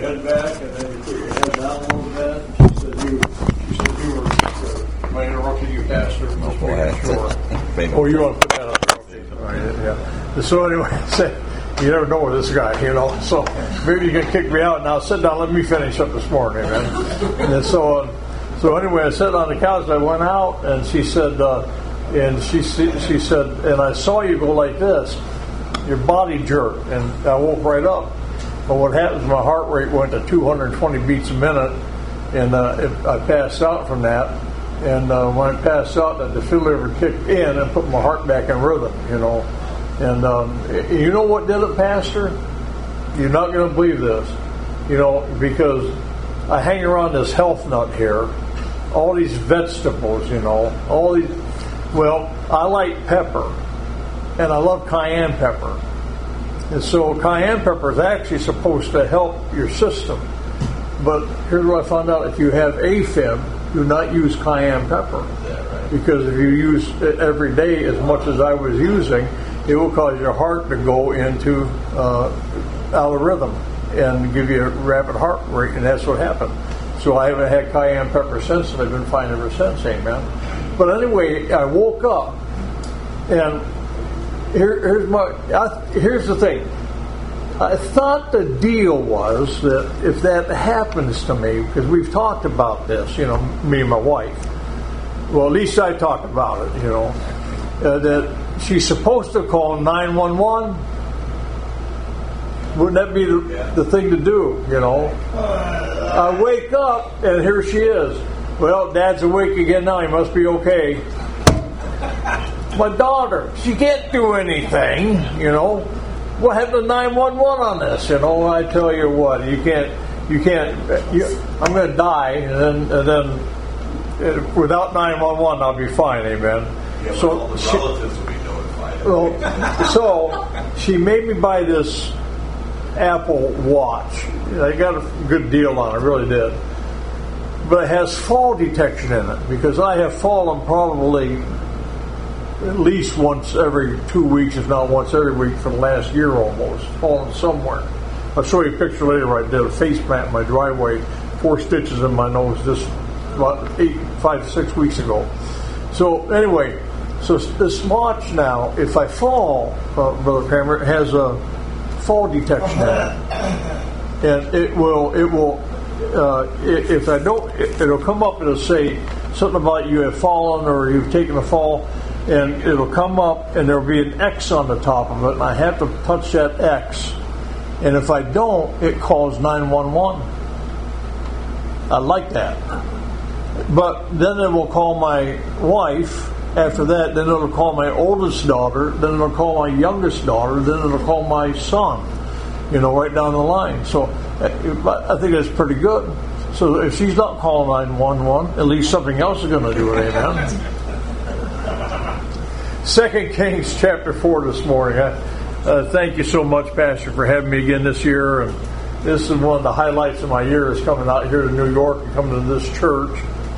head back, and then you put your head down a little bit. She said you were my interrupting you, Pastor. Oh, you want to put that up? Okay. All right, yeah. So anyway, you never know with this guy, So maybe you can kick me out. Now sit down. Let me finish up this morning, man. And so anyway, I sat on the couch. I went out, and she said, she said, and I saw you go like this. Your body jerked, and I woke right up. But what happened is my heart rate went to 220 beats a minute, and I passed out from that. And when I passed out, the defibrillator kicked in and put my heart back in rhythm, And you know what did it, Pastor? You're not going to believe this, because I hang around this health nut here, all these vegetables, all these. Well, I like pepper, and I love cayenne pepper. And so cayenne pepper is actually supposed to help your system. But here's what I found out. If you have AFib, do not use cayenne pepper. Right? Because if you use it every day as much as I was using, it will cause your heart to go into out of rhythm and give you a rapid heart rate, and that's what happened. So I haven't had cayenne pepper since, and I've been fine ever since, amen. But anyway, I woke up, and here's the thing. I thought the deal was that if that happens to me, because we've talked about this, me and my wife. Well, at least I talked about it, that she's supposed to call 911. Wouldn't that be the thing to do, I wake up, and here she is. Well, Dad's awake again now. He must be okay. My daughter, she can't do anything, What happened to 911 on this? I tell you what, you can't. I'm going to die, and then without 911, I'll be fine. Amen. Yeah, so relatives will be notified. Well, so she made me buy this Apple Watch. I got a good deal on it, I really did. But it has fall detection in it, because I have fallen probably at least once every 2 weeks, if not once every week, for the last year almost, fallen somewhere. I'll show you a picture later where I did a face plant in my driveway, 4 stitches in my nose just about 5 to 6 weeks ago. So anyway, so this watch now, if I fall, Brother Kramer, it has a fall detection in it. And it will, if I don't, it'll come up and it'll say something about you have fallen or you've taken a fall. And it'll come up, and there'll be an X on the top of it, and I have to touch that X. And if I don't, it calls 911. I like that. But then it will call my wife. After that, then it'll call my oldest daughter. Then it'll call my youngest daughter. Then it'll call my son. Right down the line. So I think that's pretty good. So if she's not calling 911, at least something else is going to do it. Amen. 2 Kings chapter 4 this morning. Thank you so much, Pastor, for having me again this year. And this is one of the highlights of my year, is coming out here to New York and coming to this church.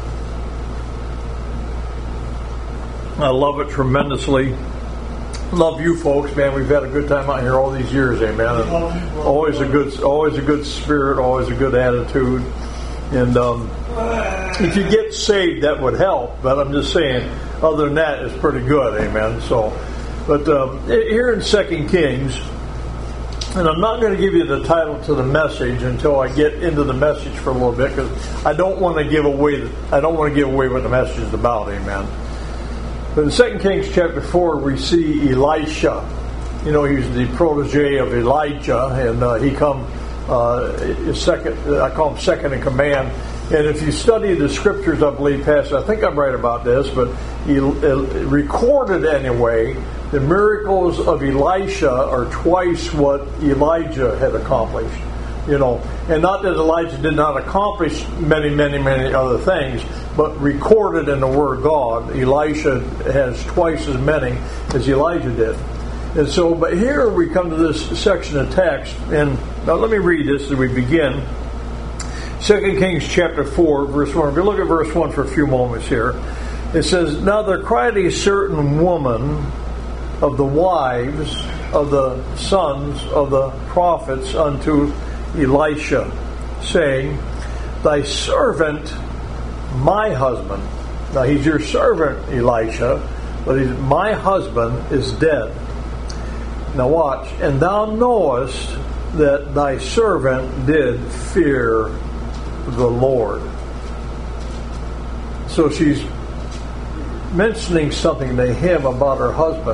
I love it tremendously. Love you folks, man. We've had a good time out here all these years, amen. And always a good spirit, always a good attitude. And if you get saved, that would help. But I'm just saying, other than that, it's pretty good, amen. So, but here in 2 Kings, and I'm not going to give you the title to the message until I get into the message for a little bit, because I don't want to give away what the message is about, amen. But in 2 Kings chapter 4, we see Elisha. He's the protege of Elijah, and he come second. I call him second in command. And if you study the scriptures, I believe, Pastor, I think I'm right about this, but he recorded anyway, the miracles of Elisha are twice what Elijah had accomplished. And not that Elijah did not accomplish many, many, many other things, but recorded in the Word of God, Elisha has twice as many as Elijah did. And so, but here we come to this section of text, and now let me read this as we begin. 2 Kings chapter 4, verse 1. If you look at verse 1 for a few moments here, it says, Now there cried a certain woman of the wives of the sons of the prophets unto Elisha, saying, thy servant, my husband. Now he's your servant, Elisha, but my husband is dead. Now watch. And thou knowest that thy servant did fear the Lord. So she's mentioning something to him about her husband.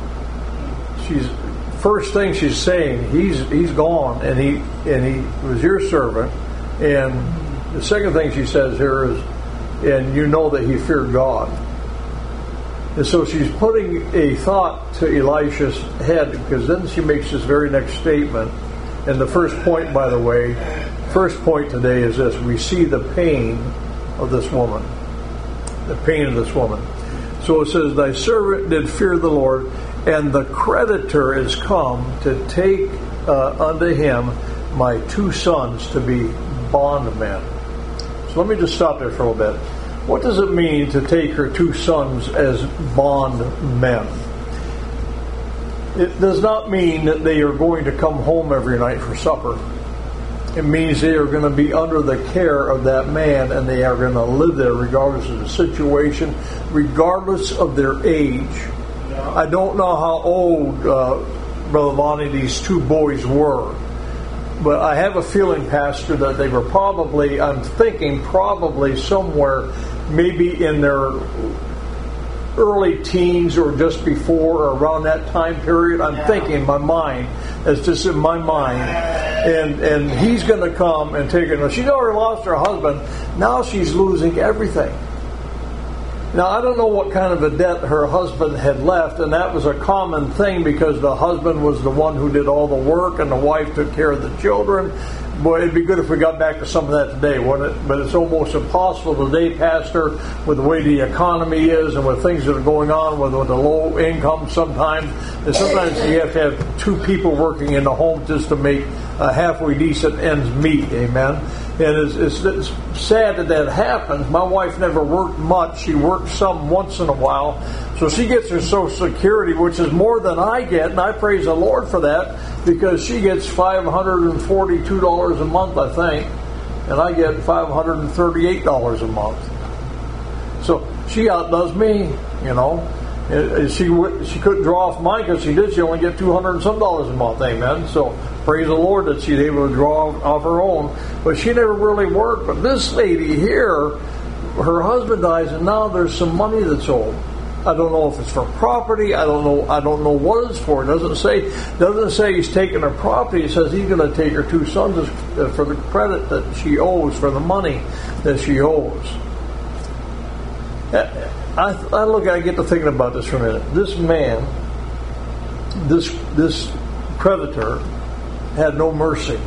First thing she's saying, he's gone, and he was your servant. And the second thing she says here is, and you know that he feared God. And so she's putting a thought to Elisha's head, because then she makes this very next statement. And the first point, by the way, first point today is this: we see the pain of this woman. The pain of this woman. So it says, thy servant did fear the Lord, and the creditor is come to take unto him my 2 sons to be bondmen. So let me just stop there for a little bit. What does it mean to take her 2 sons as bondmen? It does not mean that they are going to come home every night for supper. It means they are going to be under the care of that man, and they are going to live there regardless of the situation, regardless of their age. I don't know how old, Brother Lonnie, these 2 boys were, but I have a feeling, Pastor, that they were probably, I'm thinking probably somewhere maybe in their early teens or just before or around that time period. I'm thinking in my mind, it's just in my mind. And he's going to come and take her. Now, she's already lost her husband. Now she's losing everything. Now, I don't know what kind of a debt her husband had left, and that was a common thing because the husband was the one who did all the work and the wife took care of the children. Boy, it'd be good if we got back to some of that today, wouldn't it? But it's almost impossible today, Pastor, with the way the economy is and with things that are going on with the low income sometimes. And sometimes you have to have 2 people working in the home just to make halfway decent ends meet. Amen. And it's sad that happens. My wife never worked much. She worked some once in a while. So she gets her Social Security, which is more than I get, and I praise the Lord for that, because she gets $542 a month, I think, and I get $538 a month. So she outdoes me, you know. She couldn't draw off mine because she did. She only get $200 and some a month, amen. So praise the Lord that she's able to draw off her own. But she never really worked. But this lady here, her husband dies, and now there's some money that's owed. I don't know if it's for property. I don't know what it's for. It doesn't say he's taking her property. It says he's going to take her 2 sons for the credit that she owes, for the money that she owes. I get to thinking about this for a minute. This man, this creditor, had no mercy.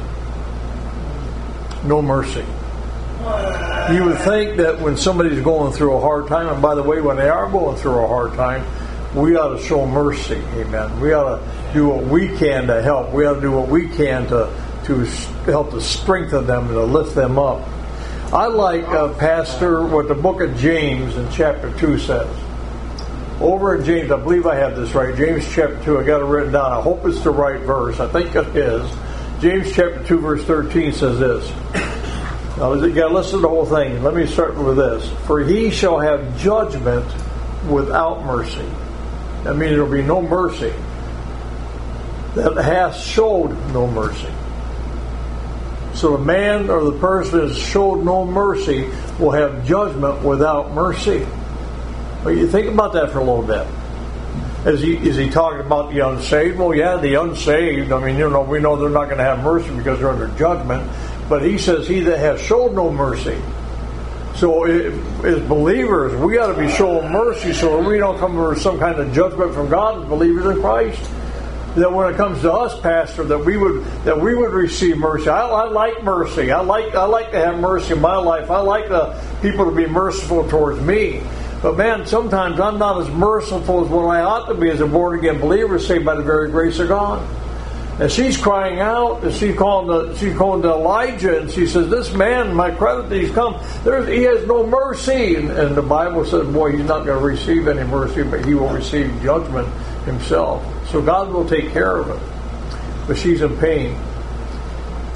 No mercy. You would think that when somebody's going through a hard time, and by the way, when they are going through a hard time, we ought to show mercy. Amen. We ought to do what we can to help. We ought to do what we can to help to strengthen them and to lift them up. I like, Pastor, what the book of James in chapter 2 says. Over in James, I believe I have this right, James chapter 2, I got it written down. I hope it's the right verse. I think it is. James chapter 2, verse 13 says this. Now, you got to listen to the whole thing. Let me start with this. For he shall have judgment without mercy. That means there will be no mercy. That hath showed no mercy. So the man or the person that showed no mercy will have judgment without mercy. Well, you think about that for a little bit. Is he talking about the unsaved? Well, yeah, the unsaved. I mean, we know they're not going to have mercy because they're under judgment. But he says, he that has showed no mercy. So as believers, we ought to be showing mercy so we don't come under some kind of judgment from God as believers in Christ. That when it comes to us, Pastor, that we would receive mercy. I like mercy. I like to have mercy in my life. I like the people to be merciful towards me. But man, sometimes I'm not as merciful as what I ought to be as a born again believer, saved by the very grace of God. And she's crying out, and she's calling to Elijah, and she says, "This man, my credit that he's come, he has no mercy." And the Bible says, boy, he's not going to receive any mercy, but he will receive judgment himself. So God will take care of it. But she's in pain.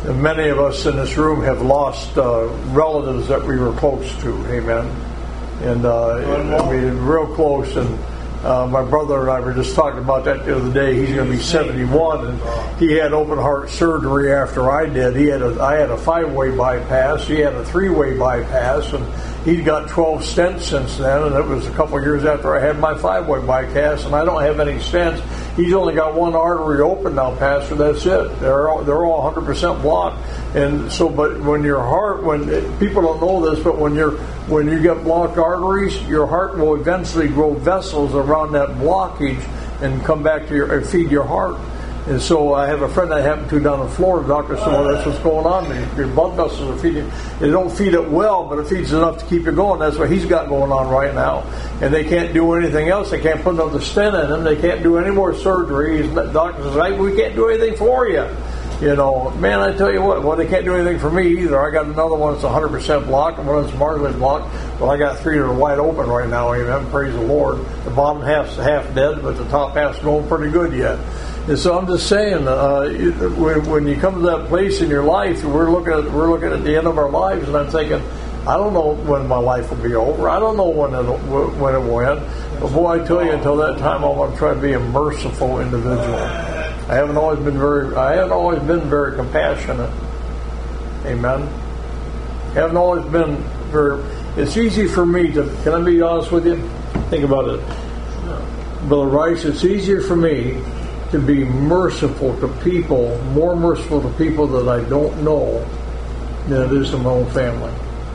Many of us in this room have lost relatives that we were close to. Amen. And I mean, real close. And my brother and I were just talking about that the other day. He's going to be 71, and he had open heart surgery after I did. I had a 5-way bypass. He had a 3-way bypass, and he'd got 12 stents since then. And it was a couple of years after I had my 5-way bypass, and I don't have any stents. He's only got one artery open now, Pastor. That's it. They're all 100% blocked. And so, but when your heart, when people don't know this, but when you get blocked arteries, your heart will eventually grow vessels around that blockage and come back to feed your heart. And so I have a friend I happen to down in Florida. The doctor said, well, that's what's going on. Your blood vessels are feeding. They don't feed it well, but it feeds enough to keep it going. That's what he's got going on right now. And they can't do anything else. They can't put another stent in him. They can't do any more surgery. The doctor says, hey, we can't do anything for you. You know, man, I tell you what, well, they can't do anything for me either. I got another one that's 100% blocked and one that's marginally blocked. Well, I got 3 that are wide open right now. Amen. Praise the Lord. The bottom half's half dead, but the top half's going pretty good yet. And so I'm just saying, when you come to that place in your life, we're looking at the end of our lives, and I'm thinking, I don't know when my life will be over. I don't know when it will end. But boy, I tell you, until that time, I want to try to be a merciful individual. I haven't always been very compassionate. Amen. I haven't always been very. It's easy for me to. Can I be honest with you? Think about it, Brother Rice. It's easier for me to be merciful to people, more merciful to people that I don't know, than it is to my own family.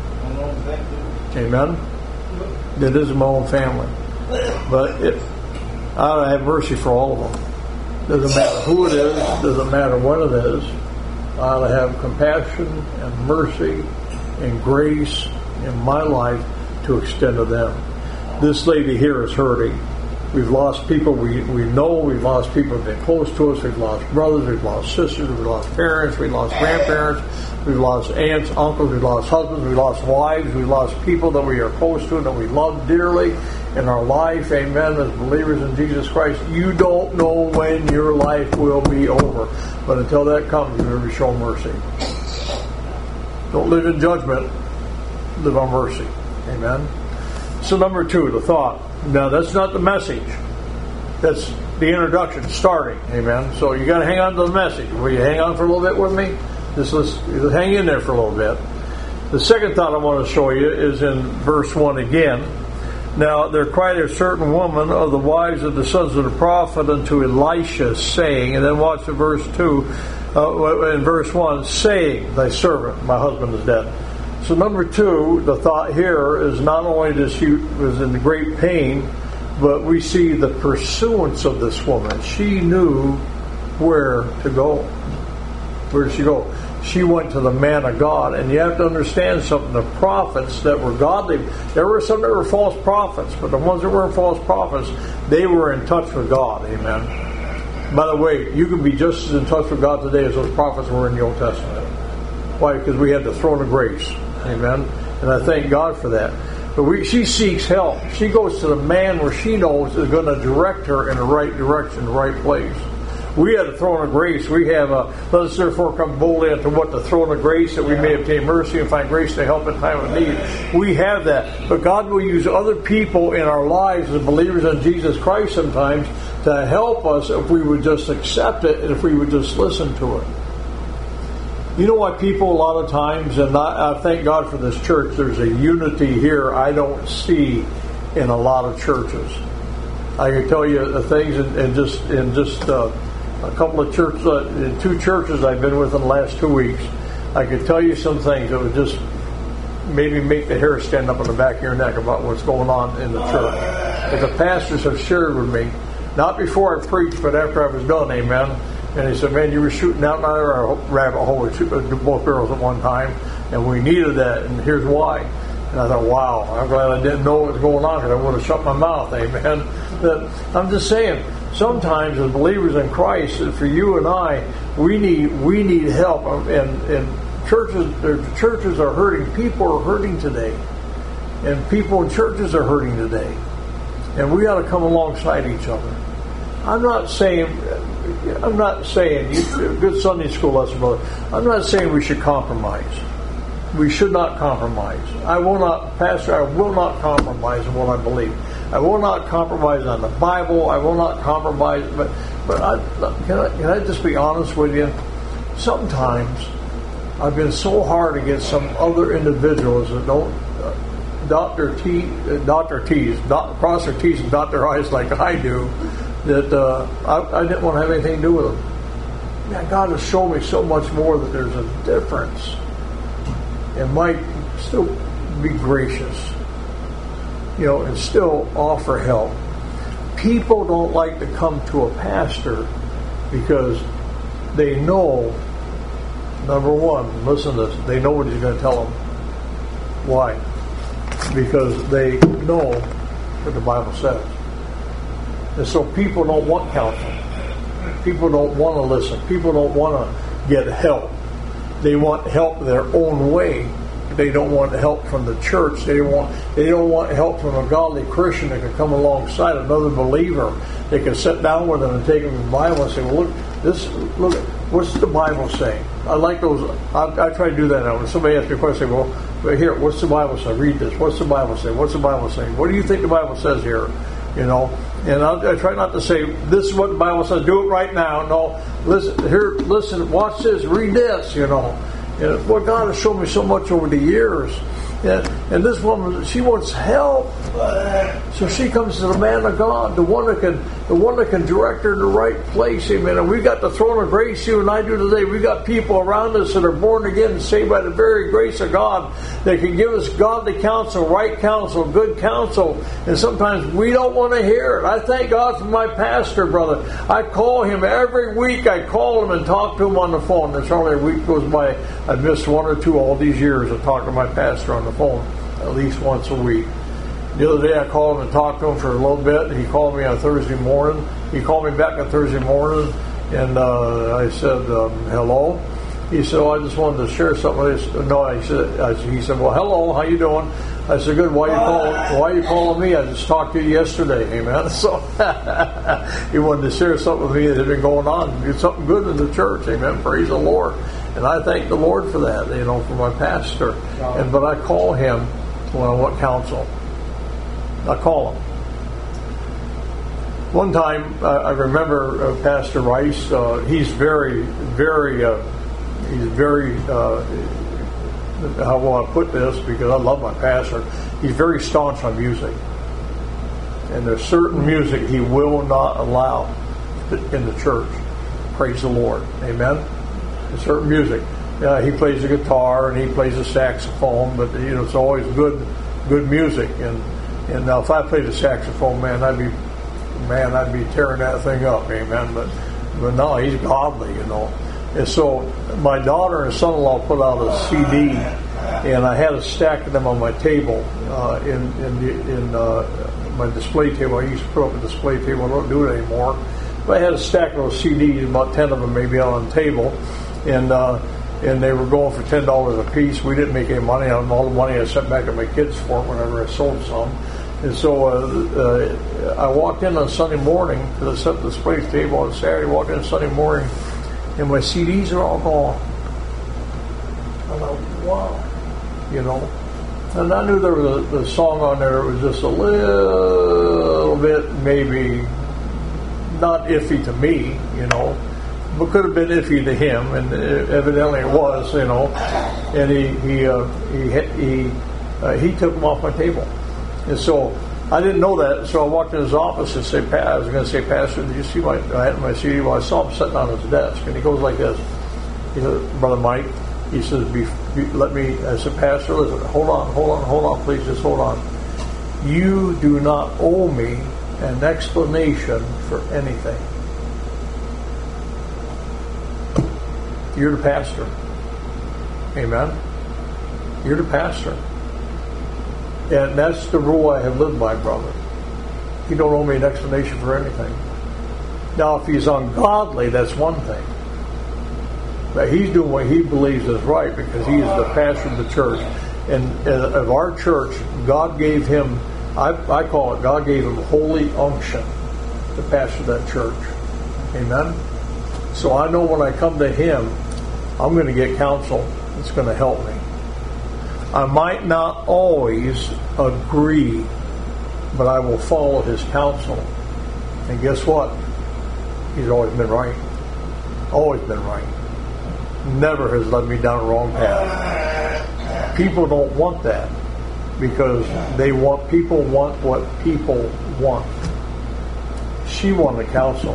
Amen. It is my own family, but I ought to have mercy for all of them. Doesn't matter who it is, doesn't matter what it is. I ought to have compassion and mercy and grace in my life to extend to them. This lady here is hurting. We've lost people we know. We've lost people who've been close to us. We've lost brothers. We've lost sisters. We've lost parents. We've lost grandparents. We've lost aunts, uncles. We've lost husbands. We've lost wives. We've lost people that we are close to and that we love dearly in our life. Amen. As believers in Jesus Christ, you don't know when your life will be over. But until that comes, you better show mercy. Don't live in judgment. Live on mercy. Amen. So number 2, the thought. Now, that's not the message. That's the introduction, starting. Amen. So you got to hang on to the message. Will you hang on for a little bit with me? Just hang in there for a little bit. The second thought I want to show you is in verse 1 again. Now, there cried a certain woman of the wives of the sons of the prophet unto Elisha, saying, and then watch the verse 2, in verse 1, saying, thy servant, my husband is dead. So number 2, the thought here is not only that she was in great pain, but we see the pursuance of this woman. She knew where to go. Where did she go? She went to the man of God. And you have to understand something. The prophets that were godly, there were some that were false prophets, but the ones that were false prophets, they were in touch with God. Amen. By the way, you can be just as in touch with God today as those prophets were in the Old Testament. Why? Because we had the throne of grace. Amen. And I thank God for that. But she seeks help. She goes to the man where she knows is going to direct her in the right direction, the right place. We have the throne of grace. We have let us therefore come boldly unto what the throne of grace, that we may obtain mercy and find grace to help in time of need. We have that. But God will use other people in our lives as believers in Jesus Christ sometimes to help us if we would just accept it and if we would just listen to it. You know why people a lot of times, and I thank God for this church, there's a unity here I don't see in a lot of churches. I can tell you things in just a couple of churches, in 2 churches I've been with in the last 2 weeks. I could tell you some things that would just maybe make the hair stand up on the back of your neck about what's going on in the church. That the pastors have shared with me, not before I preached, but after I was done, amen. And he said, man, you were shooting out another rabbit hole with both girls at one time, and we needed that, and here's why. And I thought, wow, I'm glad I didn't know what was going on, because I would have shut my mouth, amen. But I'm just saying, sometimes as believers in Christ, for you and I, we need help. And churches are hurting. People are hurting today. And people in churches are hurting today. And we ought to come alongside each other. I'm not saying, I'm not saying, good Sunday school lesson, brother. I'm not saying we should compromise. We should not compromise. Pastor, I will not compromise on what I believe. I will not compromise on the Bible. I will not compromise. But can I just be honest with you? Sometimes I've been so hard against some other individuals that don't cross their T's and dot their I's like I do, that I didn't want to have anything to do with them. Man, God has shown me so much more that there's a difference, and might still be gracious, and still offer help. People don't like to come to a pastor because they know, number one, listen to this, they know what he's going to tell them. Why? Because they know what the Bible says. And so people don't want counsel. People don't want to listen. People don't want to get help. They want help their own way. They don't want help from the church. They don't want help from a godly Christian that can come alongside another believer. They can sit down with them and take them to the Bible and say, well, look, what's the Bible saying? I like those. I try to do that now. When somebody asks me a question, I say, well, here, what's the Bible say? Read this. What's the Bible say? What's the Bible saying? What do you think the Bible says here? And I try not to say, this is what the Bible says, do it right now. No, listen, watch this, read this, And boy, God has shown me so much over the years. And this woman, she wants help. So she comes to the man of God, the one that can direct her in the right place. Amen. And we got the throne of grace, you and I do today. We got people around us that are born again and saved by the very grace of God that can give us godly counsel, right counsel, good counsel. And sometimes we don't want to hear it. I thank God for my pastor, brother. I call him every week. I call him and talk to him on the phone. There's hardly a week goes by I've missed one or two all these years of talking to my pastor on the phone at least once a week. The other day I called him and talked to him for a little bit. He called me on Thursday morning. He called me back on Thursday morning, and I said, hello. He said, I just wanted to share something with you. No, he said, well, hello, how you doing? I said, good, why are you calling me? I just talked to you yesterday, amen. So he wanted to share something with me that had been going on, do something good in the church, amen, praise the Lord. And I thank the Lord for that, for my pastor. But I call him when I want counsel. I call him. One time, I remember Pastor Rice. He's very, very, how will I put this? Because I love my pastor. He's very staunch on music. And there's certain music he will not allow in the church. Praise the Lord. Amen. There's certain music. He plays the guitar and he plays the saxophone, but it's always good music. And now if I played the saxophone, man, I'd be tearing that thing up, amen. But no, he's godly, And so my daughter and son-in-law put out a CD, and I had a stack of them on my table in my display table. I used to put up a display table. I don't do it anymore. But I had a stack of those CDs, about 10 of them maybe out on the table, and they were going for $10 a piece. We didn't make any money on them. All the money I sent back to my kids for it whenever I sold some. And so I walked in on Sunday morning, because I set the display table on Saturday. I walked in on Sunday morning, and my CDs are all gone. I'm like, wow, And I knew there was a song on there that was just a little bit, maybe not iffy to me, but could have been iffy to him, and evidently it was, And he took them off my table, and so I didn't know that. So I walked in his office and I was going to say, Pastor, did you see my CD? Well, I saw him sitting on his desk, and he goes like this. He said, Brother Mike, he says, let me. I said, Pastor, listen, hold on, please, just hold on. You do not owe me an explanation for anything. You're the pastor. Amen. You're the pastor. And that's the rule I have lived by, brother. You don't owe me an explanation for anything. Now, if he's ungodly, that's one thing. But he's doing what he believes is right because he is the pastor of the church. And of our church, God gave him, I call it, God gave him holy unction to pastor that church. Amen? So I know when I come to him, I'm going to get counsel that's going to help me. I might not always agree, but I will follow his counsel. And guess what? He's always been right. Always been right. Never has led me down a wrong path. People don't want that because people want what people want. She wanted counsel.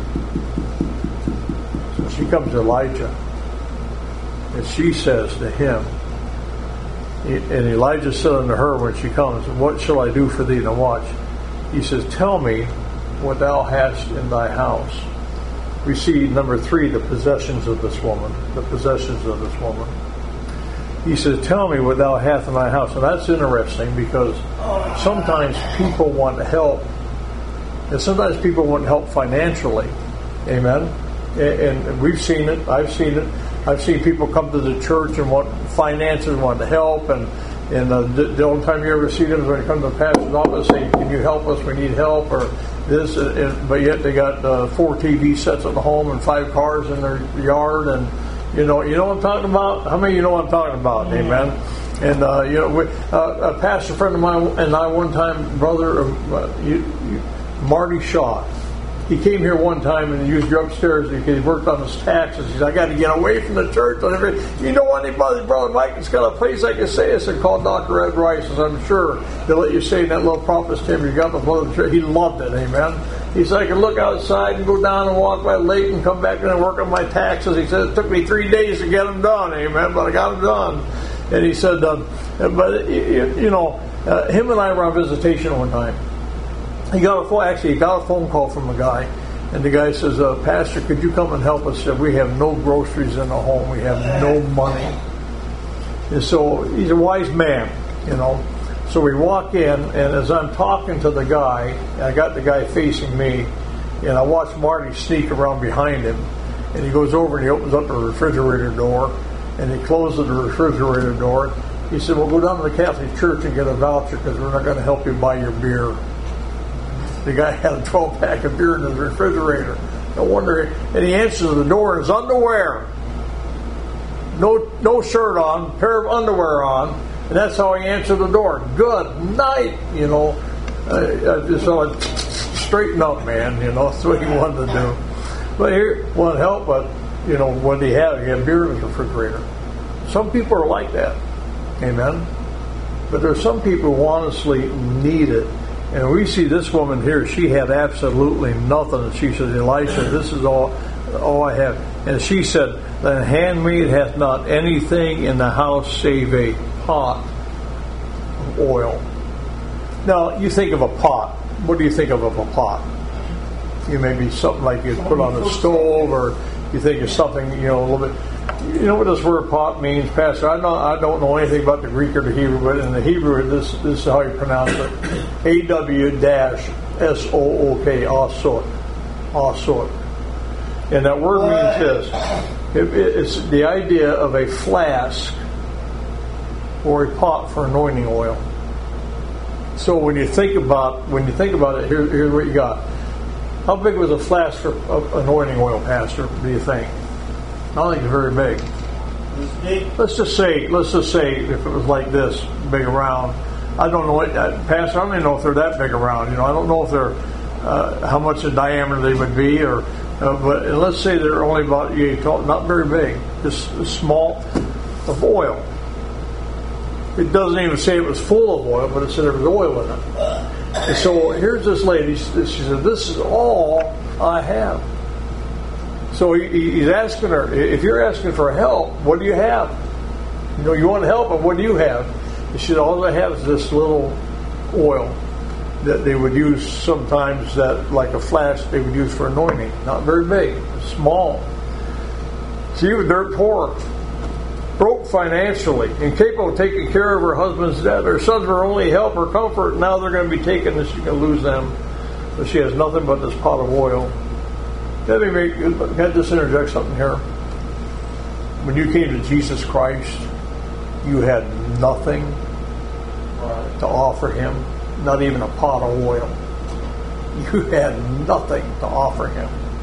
So she comes to Elijah and she says to him, and Elijah said unto her when she comes, what shall I do for thee? Now watch. He says, tell me what thou hast in thy house. We see, number 3, the possessions of this woman. The possessions of this woman. He says, tell me what thou hast in thy house. And that's interesting because sometimes people want help. And sometimes people want help financially. Amen? And we've seen it. I've seen it. I've seen people come to the church and want finances, want help. And the only time you ever see them is when they come to the pastor's office saying, can you help us? We need help. Or this, but yet they got 4 TV sets at home and 5 cars in their yard, and you know what I'm talking about. How many of you know what I'm talking about? Amen. And a pastor friend of mine and I one time, brother Marty Shaw. He came here one time and he used you upstairs because he worked on his taxes. He said, I got to get away from the church. You know anybody, Brother Mike, it's got a place I can stay. I said, call Dr. Ed Rice. I said, I'm sure they'll let you stay in that little prophet's chamber you got before the church. He loved it, amen. He said, I can look outside and go down and walk by the lake and come back in and work on my taxes. He said, it took me 3 days to get them done, amen, but I got them done. And he said, him and I were on visitation one time. He got a phone call from a guy, and the guy says, Pastor, could you come and help us? He said, we have no groceries in the home. We have no money. And so he's a wise man, So we walk in, and as I'm talking to the guy, I got the guy facing me, and I watch Marty sneak around behind him, and he goes over and he opens up the refrigerator door, and he closes the refrigerator door. He said, well, go down to the Catholic Church and get a voucher because we're not going to help you buy your beer. The guy had a 12-pack of beer in his refrigerator. No wonder. And he answers the door in his underwear. No shirt on, pair of underwear on. And that's how he answered the door. Good night, So straighten up, man, That's what he wanted to do. But here, wasn't help, but, what did he have? He had beer in his refrigerator. Some people are like that. Amen? But there's some people who honestly need it. And we see this woman here, she had absolutely nothing. And she said, Elisha, this is all I have. And she said, the handmaid hath not anything in the house save a pot of oil. Now, you think of a pot. What do you think of a pot? You maybe something like you'd put on the stove, or you think of something, a little bit. You know what this word pot means, Pastor? I don't know anything about the Greek or the Hebrew, but in the Hebrew, this is how you pronounce it. AW-SOOK, asot. Asot. And that word means this. It's the idea of a flask or a pot for anointing oil. So when you think about it, here's what you got. How big was a flask for anointing oil, Pastor, do you think? I don't think it's very big. Let's just say if it was like this, big around. I don't know, Pastor, I don't even know if they're that big around. I don't know if they're how much in diameter they would be, but let's say they're only about not very big, just small of oil. It doesn't even say it was full of oil, but it said there was oil in it. And so here's this lady. She said, "This is all I have." So he's asking her, if you're asking for help, what do you have? You want help, but what do you have? And she said, all I have is this little oil that they would use sometimes, that like a flask they would use for anointing. Not very big, small. She was dirt poor, broke financially, incapable of taking care of her husband's debt. Her sons were only help or comfort. Now they're going to be taken and she's going to lose them. But she has nothing but this pot of oil. Can I just interject something here? When you came to Jesus Christ, you had nothing to offer Him, not even a pot of oil. You had nothing to offer Him.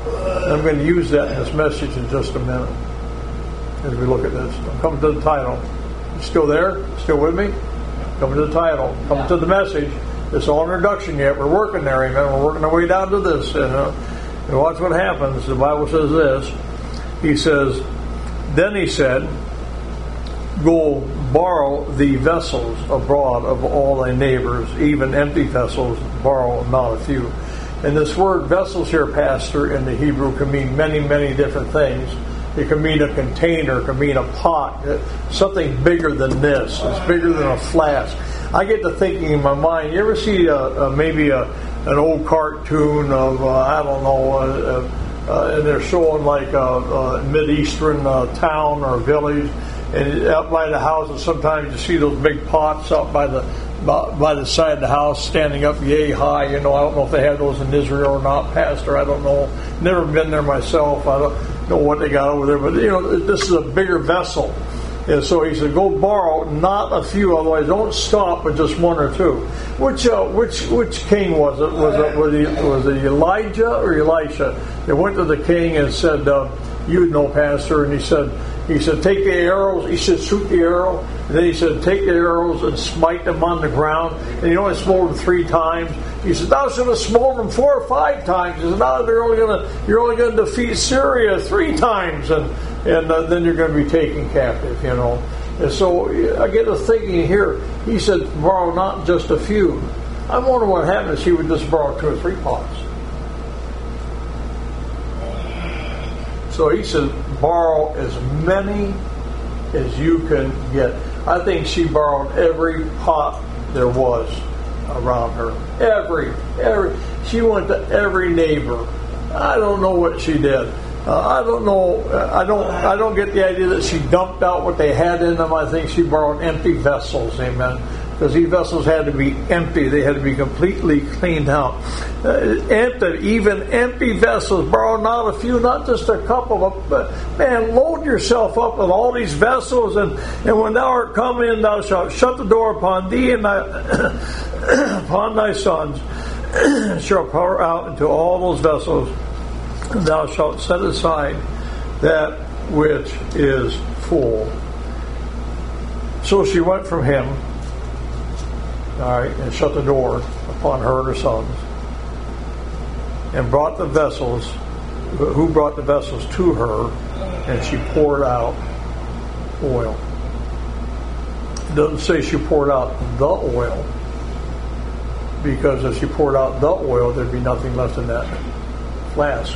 I'm going to use that in this message in just a minute as we look at this. I'm coming to the title. You still there? Still with me? Coming to the title. Coming to the message. It's all introduction yet. We're working there, amen. We're working our way down to this. And watch what happens. The Bible says this. He says, then he said, go borrow the vessels abroad of all thy neighbors, even empty vessels, borrow not a few. And this word vessels here, Pastor, in the Hebrew can mean many, many different things. It can mean a container, it can mean a pot, something bigger than this. It's bigger than a flask. I get to thinking in my mind, you ever see maybe an old cartoon of, I don't know, and they're showing like a Mid-Eastern town or village, and out by the houses sometimes you see those big pots up by the side of the house standing up yay high. I don't know if they have those in Israel or not, Pastor. I don't know. Never been there myself. I don't know what they got over there, but this is a bigger vessel. And so he said, go borrow not a few, otherwise don't stop with just one or two. Which king was it? Was it Elijah or Elisha? They went to the king and said, you know, Pastor, and he said, take the arrows. He said, shoot the arrow. And then he said, take the arrows and smite them on the ground. And he only smote them 3 times. He said, thou should have smote them 4 or 5 times. He said, no, you're only going to defeat Syria 3 times, and then you're going to be taken captive. And so I get to thinking here. He said, borrow not just a few. I wonder what happens if he would just borrow 2 or 3 pots. So he said, borrow as many as you can get. I think she borrowed every pot there was around her. Every. She went to every neighbor. I don't know what she did. I don't know. I don't get the idea that she dumped out what they had in them. I think she borrowed empty vessels. Amen. Because these vessels had to be empty. They had to be completely cleaned out. Even empty vessels. Borrow not a few, not just a couple. But man, load yourself up with all these vessels. And when thou art come in, thou shalt shut the door upon thee and upon thy sons, and shalt pour out into all those vessels. And thou shalt set aside that which is full. So she went from him. All right, and shut the door upon her and her sons, and brought the vessels. Who brought the vessels to her, and she poured out oil. It doesn't say she poured out the oil, because if she poured out the oil, there'd be nothing left in that flask.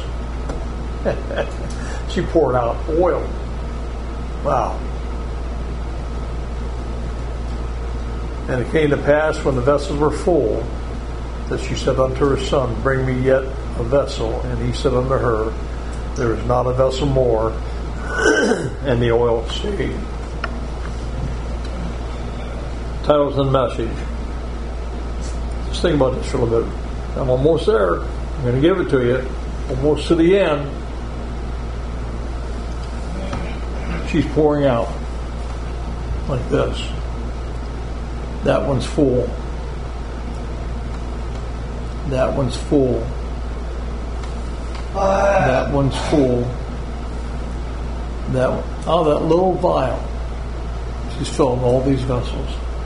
She poured out oil. Wow. And it came to pass, when the vessels were full, that she said unto her son, bring me yet a vessel. And he said unto her, there is not a vessel more. And the oil stayed. Titles and message. Just think about this for a little bit. I'm almost there. I'm going to give it to you. Almost to the end. She's pouring out like this. That one's full. That one's full. That one's full. That little vial. She's filling all these vessels.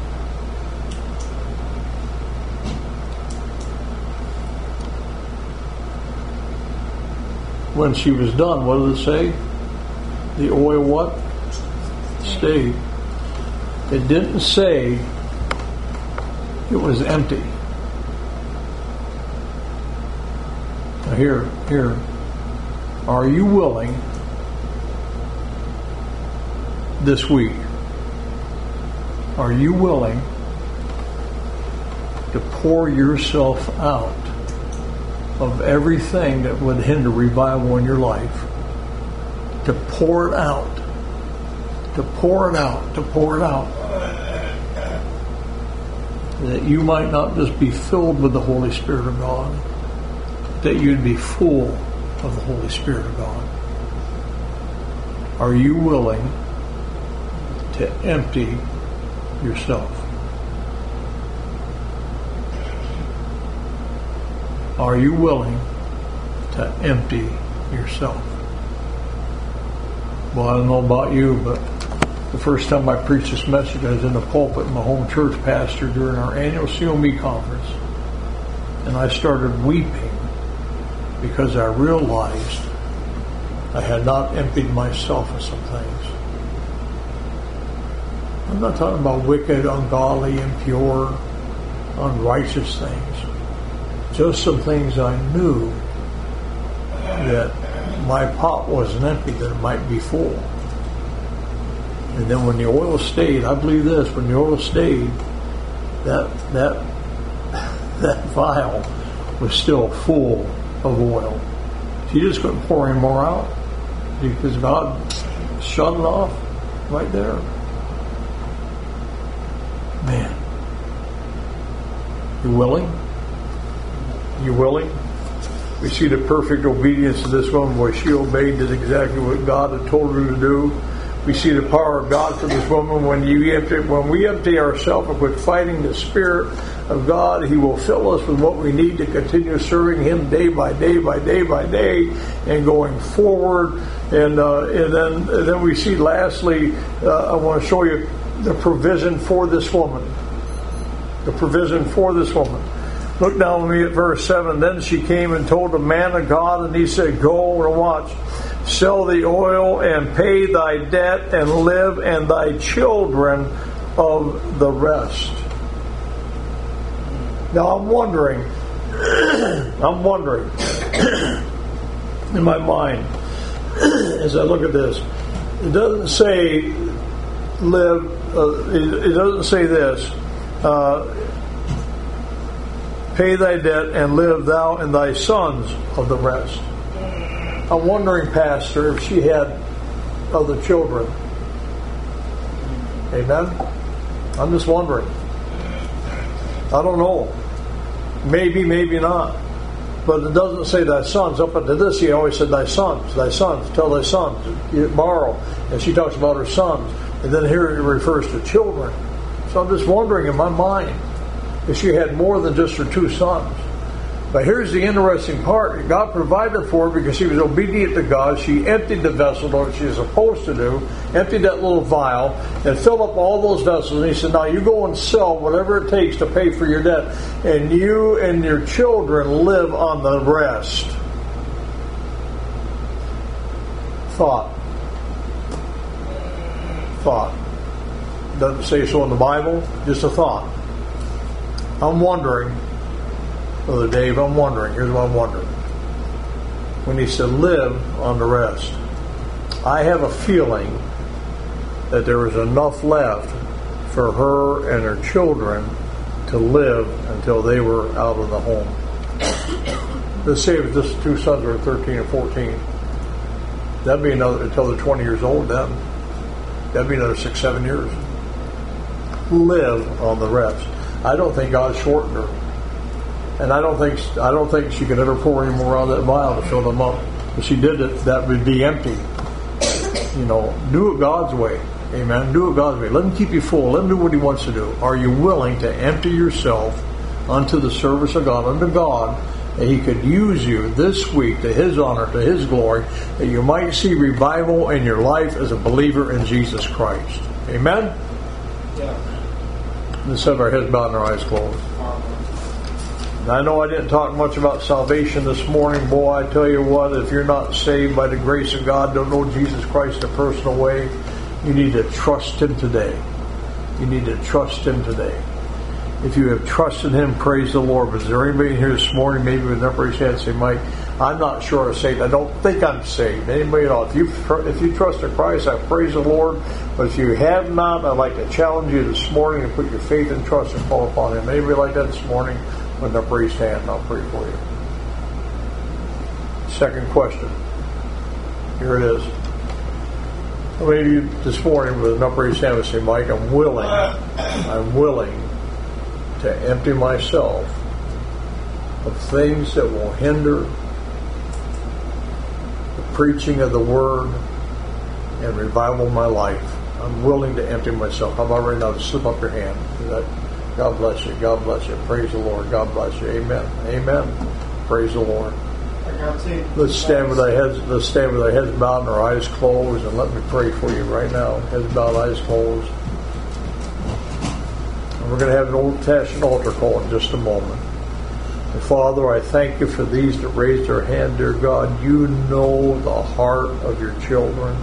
When she was done, what did it say? The oil what? Stayed. It didn't say it was empty. Now here. Are you willing this week? Are you willing to pour yourself out of everything that would hinder revival in your life? To pour it out. To pour it out. To pour it out. That you might not just be filled with the Holy Spirit of God, that you'd be full of the Holy Spirit of God. Are you willing to empty yourself? Are you willing to empty yourself. Well, I don't know about you, but the first time I preached this message, I was in the pulpit, my home church pastor, during our annual COME conference. And I started weeping because I realized I had not emptied myself of some things. I'm not talking about wicked, ungodly, impure, unrighteous things. Just some things I knew that my pot wasn't empty, that it might be full. And then when the oil stayed, I believe this, when the oil stayed, that vial was still full of oil. She just couldn't pour any more out because God shut it off right there. Man. You willing? You willing? We see the perfect obedience of this woman where she obeyed, did exactly what God had told her to do. We see the power of God for this woman. When we empty ourselves and quit fighting the Spirit of God, He will fill us with what we need to continue serving Him day by day by day by day and going forward. And then we see, lastly, I want to show you the provision for this woman. The provision for this woman. Look down with me at verse 7. Then she came and told the man of God, and he said, "Go and watch. Sell the oil and pay thy debt and live, and thy children of the rest." Now I'm wondering in my mind as I look at this, it doesn't say live, it doesn't say this, pay thy debt and live thou and thy sons of the rest. I'm wondering, Pastor, if she had other children. Amen? I'm just wondering. I don't know. Maybe, maybe not. But it doesn't say thy sons. Up until this, he always said thy sons, tell thy sons, borrow. And she talks about her sons. And then here it refers to children. So I'm just wondering in my mind if she had more than just her two sons. But here's the interesting part. God provided for her because she was obedient to God. She emptied the vessel, what she was supposed to do, emptied that little vial, and filled up all those vessels. And He said, now you go and sell whatever it takes to pay for your debt. And you and your children live on the rest. Thought. Doesn't say so in the Bible, just a thought. I'm wondering, Brother Dave, here's what I'm wondering. When he said live on the rest, I have a feeling that there was enough left for her and her children to live until they were out of the home. Let's say if just two sons were 13 or 14. That'd be another, until they're 20 years old then. That'd be another 6-7 years. Live on the rest. I don't think God shortened her. And I don't think she could ever pour any more out of that vial to fill them up. If she did it, that would be empty. Do it God's way. Amen. Do it God's way. Let Him keep you full. Let Him do what He wants to do. Are you willing to empty yourself unto the service of God, unto God, that He could use you this week to His honor, to His glory, that you might see revival in your life as a believer in Jesus Christ? Amen? Yeah. Let's have our heads bowed and our eyes closed. I know I didn't talk much about salvation this morning. Boy, I tell you what, if you're not saved by the grace of God, don't know Jesus Christ in a personal way, you need to trust Him today. You need to trust Him today. If you have trusted Him, praise the Lord. But is there anybody here this morning, maybe with an upraised hand, say, Mike, I'm not sure I'm saved. I don't think I'm saved. Anybody at all? If you trust in Christ, I praise the Lord. But if you have not, I'd like to challenge you this morning to put your faith and trust and call upon Him. Anybody like that this morning? With an upraised hand, and I'll pray for you. Second question. Here it is. How many of you this morning with an upraised hand would say, Mike, I'm willing to empty myself of things that will hinder the preaching of the Word and revival of my life. I'm willing to empty myself. How about right now? Just slip up your hand. God bless you. God bless you. Praise the Lord. God bless you. Amen. Amen. Praise the Lord. Let's stand with our heads bowed and our eyes closed, and let me pray for you right now. Heads bowed, eyes closed. And we're going to have an old-fashioned altar call in just a moment. And Father, I thank you for these that raised their hand, dear God. You know the heart of your children.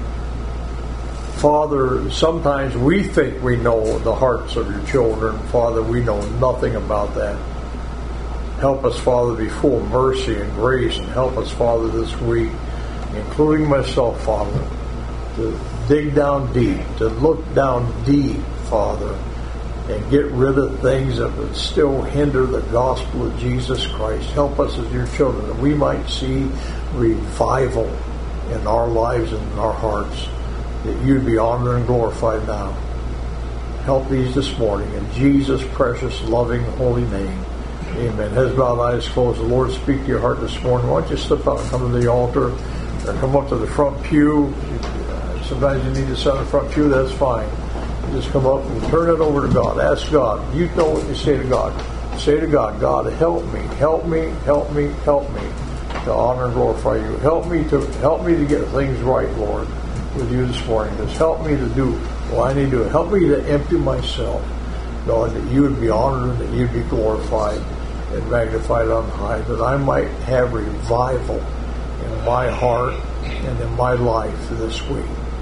Father, sometimes we think we know the hearts of your children. Father, we know nothing about that. Help us, Father, to be full of mercy and grace, and help us, Father, this week, including myself, Father, to dig down deep, to look down deep, Father, and get rid of things that would still hinder the gospel of Jesus Christ. Help us as your children, that we might see revival in our lives and in our hearts, that you'd be honored and glorified now. Help these this morning in Jesus' precious, loving, holy name. Amen. Heads bowed, eyes closed. The Lord speak to your heart this morning. Why don't you slip out and come to the altar, or come up to the front pew. Sometimes you need to sit in the front pew. That's fine. You just come up and turn it over to God. Ask God. You know what you say to God. Say to God, God, help me, help me, help me, help me to honor and glorify you. Help me to get things right, Lord, with you this morning. Just help me to do what I need to do. Help me to empty myself, God, that you would be honored and that you'd be glorified and magnified on high, that I might have revival in my heart and in my life this week.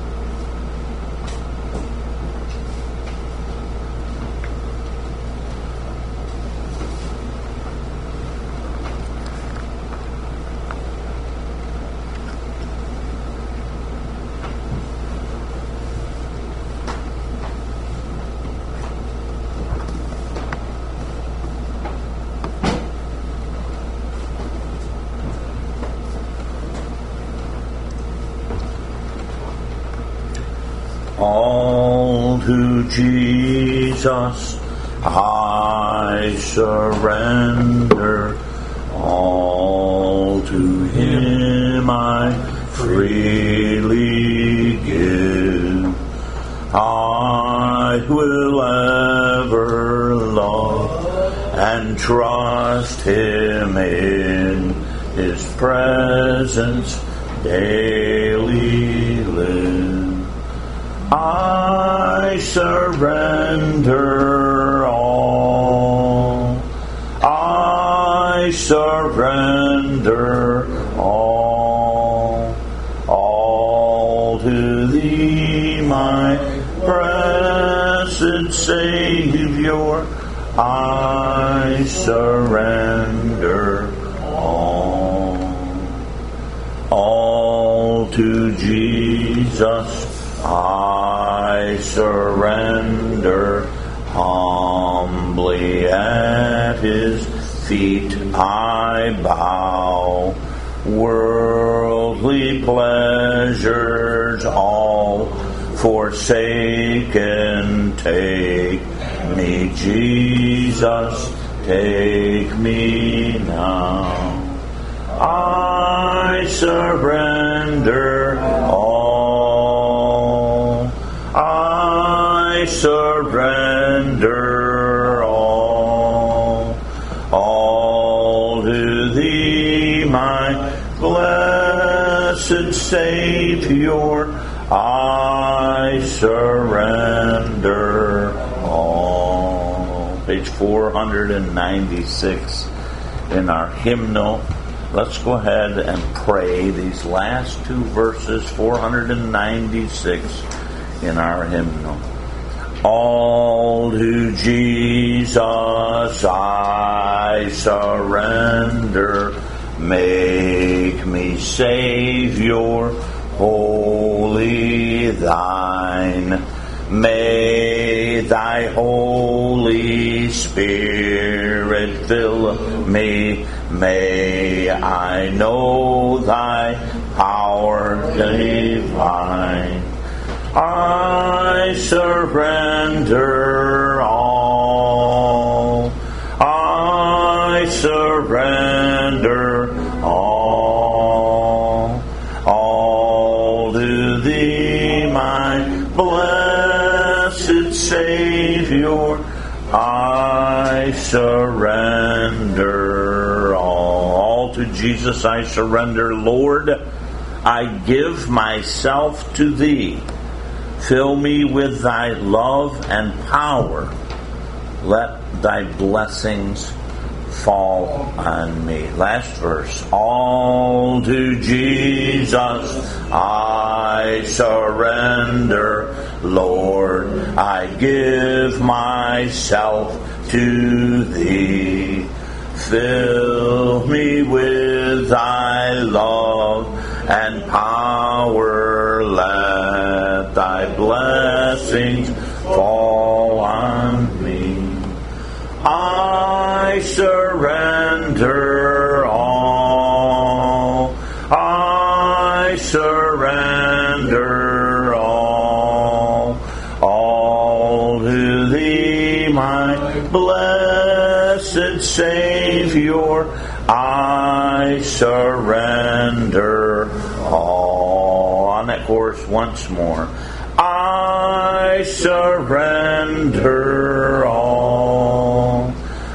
All to Jesus I surrender, all to Him I freely give. I will ever love and trust Him in His presence daily live. I surrender all. I surrender all. All to Thee, my blessed Savior. I surrender all. All to Jesus I surrender, humbly at His feet I bow. Worldly pleasures all forsaken, take me, Jesus, take me now. I surrender all. I surrender all. All to Thee, my blessed Savior, I surrender all. Page 496 in our hymnal. Let's go ahead and pray these last two verses, 496 in our hymnal. All to Jesus I surrender, make me Savior, wholly Thine. May Thy Holy Spirit fill me, may I know Thy power divine. I surrender all. I surrender all. All to Thee, my blessed Savior, I surrender all. All all to Jesus I surrender. Lord, I give myself to Thee. Fill me with Thy love and power. Let Thy blessings fall on me. Last verse. All to Jesus I surrender. Lord, I give myself to Thee. Fill me with Thy love and power. Let Thy blessings fall on me. I surrender all. I surrender all. All to Thee, my blessed Savior. I surrender all. On that chorus once more. I surrender all.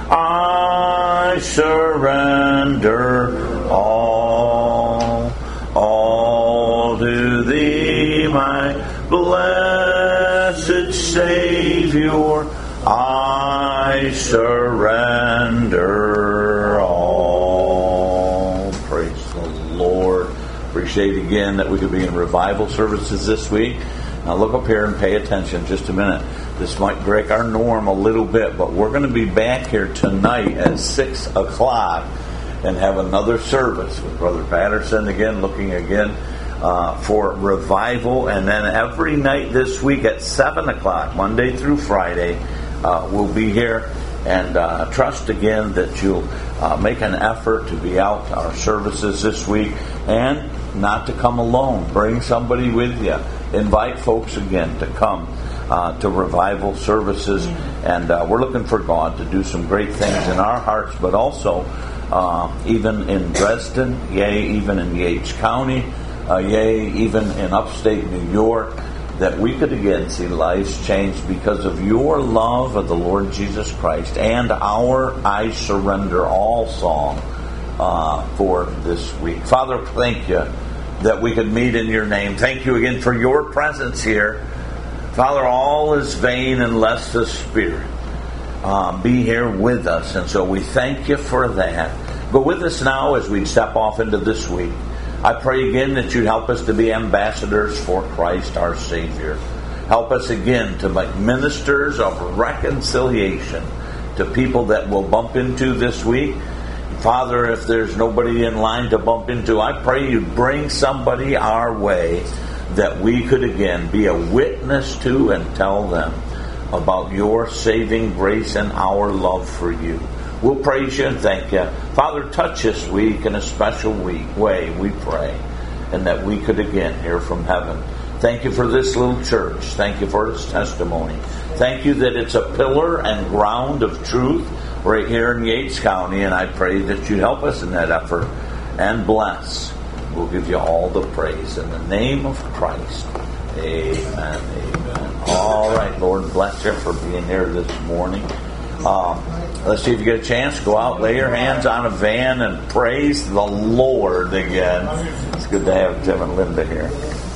I surrender all. All to Thee, my blessed Savior. I surrender all. Praise the Lord. Appreciate again that we could be in revival services this week. Now look up here and pay attention just a minute. This might break our norm a little bit, but we're going to be back here tonight at 6 o'clock and have another service with Brother Patterson again, looking again for revival. And then every night this week at 7 o'clock, Monday through Friday, we'll be here. And trust again that you'll make an effort to be out our services this week and not to come alone. Bring somebody with you. Invite folks again to come to revival services. And we're looking for God to do some great things in our hearts, but also even in Dresden, yea, even in Yates County, yea, even in upstate New York, that we could again see lives changed because of your love of the Lord Jesus Christ and our I Surrender All song for this week. Father, thank you that we could meet in your name. Thank you again for your presence here. Father, all is vain unless the Spirit be here with us. And so we thank you for that. Go with us now as we step off into this week. I pray again that you'd help us to be ambassadors for Christ our Savior. Help us again to make ministers of reconciliation to people that we'll bump into this week. Father, if there's nobody in line to bump into, I pray you bring somebody our way that we could again be a witness to and tell them about your saving grace and our love for you. We'll praise you and thank you. Father, touch this week in a special way, we pray, and that we could again hear from heaven. Thank you for this little church. Thank you for its testimony. Thank you that it's a pillar and ground of truth right here in Yates County, and I pray that you help us in that effort and bless. We'll give you all the praise in the name of Christ. Amen. Amen. All right, Lord, bless you for being here this morning. Let's see if you get a chance. Go out, lay your hands on a van, and praise the Lord again. It's good to have Tim and Linda here.